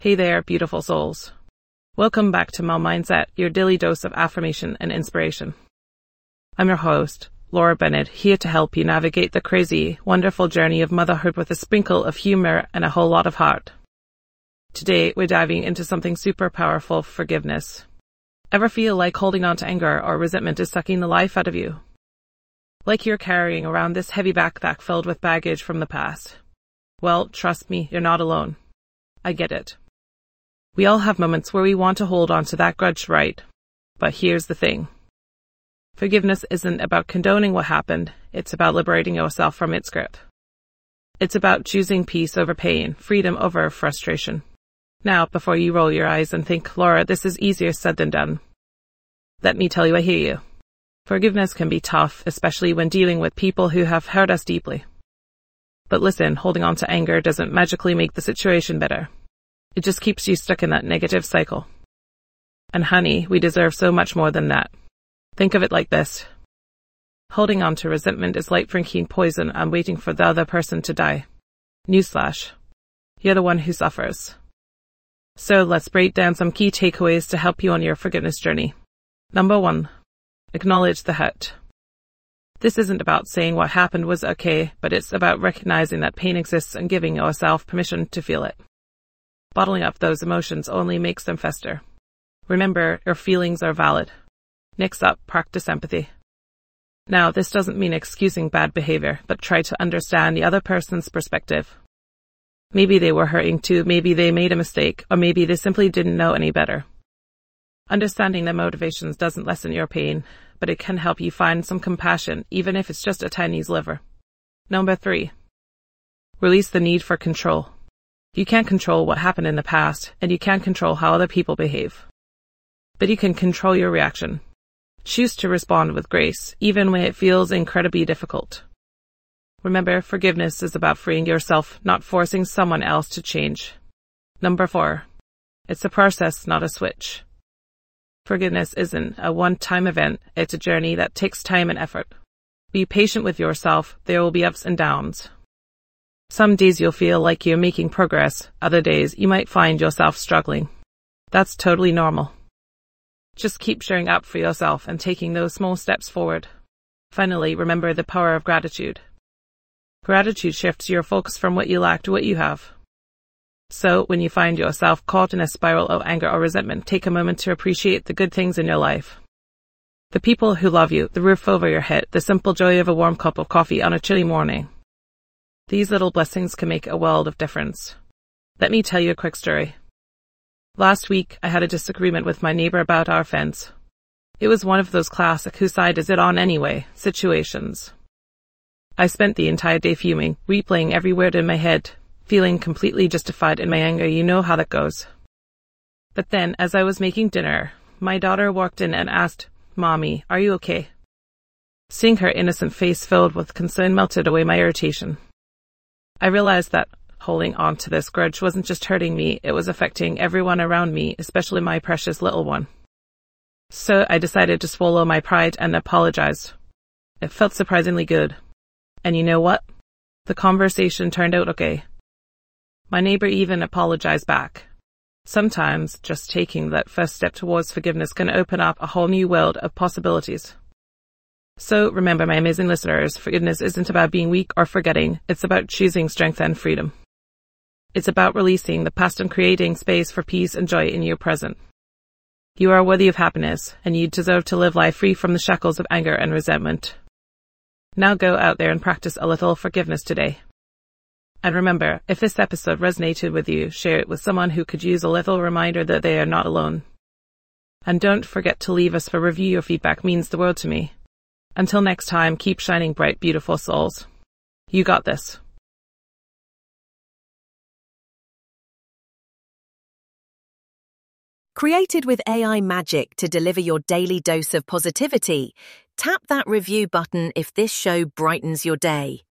Hey there, beautiful souls. Welcome back to Mom Mindset, your daily dose of affirmation and inspiration. I'm your host, Laura Bennett, here to help you navigate the crazy, wonderful journey of motherhood with a sprinkle of humor and a whole lot of heart. Today, we're diving into something super powerful: forgiveness. Ever feel like holding on to anger or resentment is sucking the life out of you? Like you're carrying around this heavy backpack filled with baggage from the past? Well, trust me, you're not alone. I get it. We all have moments where we want to hold on to that grudge, right? But here's the thing. Forgiveness isn't about condoning what happened, it's about liberating yourself from its grip. It's about choosing peace over pain, freedom over frustration. Now, before you roll your eyes and think, Laura, this is easier said than done, let me tell you, I hear you. Forgiveness can be tough, especially when dealing with people who have hurt us deeply. But listen, holding on to anger doesn't magically make the situation better. It just keeps you stuck in that negative cycle. And honey, we deserve so much more than that. Think of it like this. Holding on to resentment is like drinking poison and waiting for the other person to die. Newsflash. You're the one who suffers. So let's break down some key takeaways to help you on your forgiveness journey. Number 1. Acknowledge the hurt. This isn't about saying what happened was okay, but it's about recognizing that pain exists and giving yourself permission to feel it. Bottling up those emotions only makes them fester. Remember, your feelings are valid. Next up, practice empathy. Now, this doesn't mean excusing bad behavior, but try to understand the other person's perspective. Maybe they were hurting too, maybe they made a mistake, or maybe they simply didn't know any better. Understanding their motivations doesn't lessen your pain, but it can help you find some compassion, even if it's just a tiny sliver. Number 3. Release the need for control. You can't control what happened in the past, and you can't control how other people behave. But you can control your reaction. Choose to respond with grace, even when it feels incredibly difficult. Remember, forgiveness is about freeing yourself, not forcing someone else to change. Number 4. It's a process, not a switch. Forgiveness isn't a one-time event, it's a journey that takes time and effort. Be patient with yourself, there will be ups and downs. Some days you'll feel like you're making progress, other days you might find yourself struggling. That's totally normal. Just keep showing up for yourself and taking those small steps forward. Finally, remember the power of gratitude. Gratitude shifts your focus from what you lack to what you have. So, when you find yourself caught in a spiral of anger or resentment, take a moment to appreciate the good things in your life. The people who love you, the roof over your head, the simple joy of a warm cup of coffee on a chilly morning. These little blessings can make a world of difference. Let me tell you a quick story. Last week, I had a disagreement with my neighbor about our fence. It was one of those classic "whose side is it on anyway" situations. I spent the entire day fuming, replaying every word in my head, feeling completely justified in my anger. You know how that goes. But then, as I was making dinner, my daughter walked in and asked, "Mommy, are you okay?" Seeing her innocent face filled with concern melted away my irritation. I realized that holding on to this grudge wasn't just hurting me, it was affecting everyone around me, especially my precious little one. So I decided to swallow my pride and apologized. It felt surprisingly good. And you know what? The conversation turned out okay. My neighbor even apologized back. Sometimes just taking that first step towards forgiveness can open up a whole new world of possibilities. So remember, my amazing listeners, forgiveness isn't about being weak or forgetting, it's about choosing strength and freedom. It's about releasing the past and creating space for peace and joy in your present. You are worthy of happiness, and you deserve to live life free from the shackles of anger and resentment. Now go out there and practice a little forgiveness today. And remember, if this episode resonated with you, share it with someone who could use a little reminder that they are not alone. And don't forget to leave us a review. Your feedback means the world to me. Until next time, keep shining bright, beautiful souls. You got this. Created with AI magic to deliver your daily dose of positivity, tap that review button if this show brightens your day.